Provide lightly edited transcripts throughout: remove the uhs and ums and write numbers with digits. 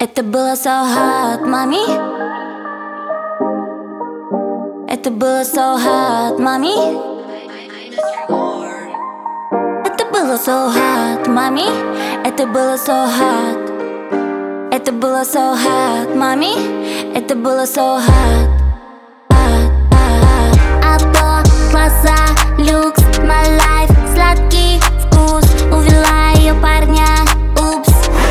Это было so hot, мами. Это было so hot, мами. Это было so hot, мами. Это было so hot. Это было so hot, мами. Это было so hot. Авто, класса, люкс, my life. Сладкий вкус, увела ее парня. Упс.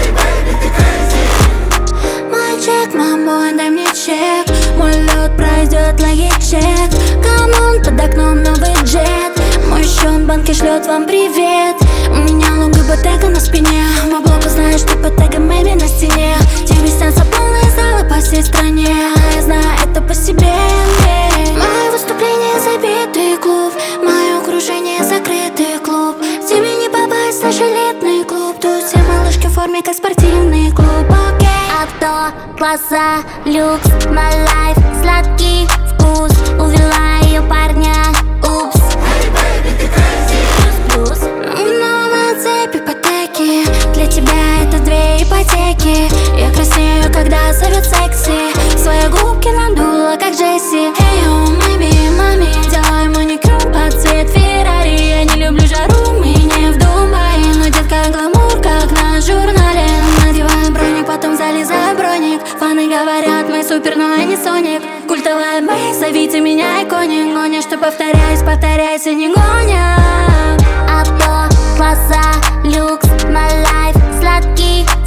Мальчик, мамой, дай мне чек. Мой лед пройдет логичек. Камон, под окном новый джет. Мой счет в банке шлет вам привет. У меня лонг ипотека на спине. Мой блог знает, что под тегом Мэми на стене. Тебе снятся полные залы по всей стране. Я знаю это по себе. Мое выступление забитый клуб. Мое окружение закрытый клуб. Тебе не попасть в наш элитный клуб. Тут все малышки в форме, как спортивный клуб. Окей. Авто, класса, люкс, my life. Сладкий вкус, увела ее парня. Упс. Но на цепи ипотеки. Для тебя это 2 ипотеки. Я краснею, когда зовет секси. Свои губки надула, как Джесси. Эй, о, мэми, мами, делай маникюр под цвет Феррари. Я не люблю жару, мы не в Дубае. Но детка гламур, как на журнале. Надеваю броник, потом залезаю в броник. Фаны говорят, мы супер, но я не Соник. Культовая бэй, зовите меня иконик. Гоня, что повторяюсь, повторяйся, не гоня. Авто, класса, люкс, my life. Сладкий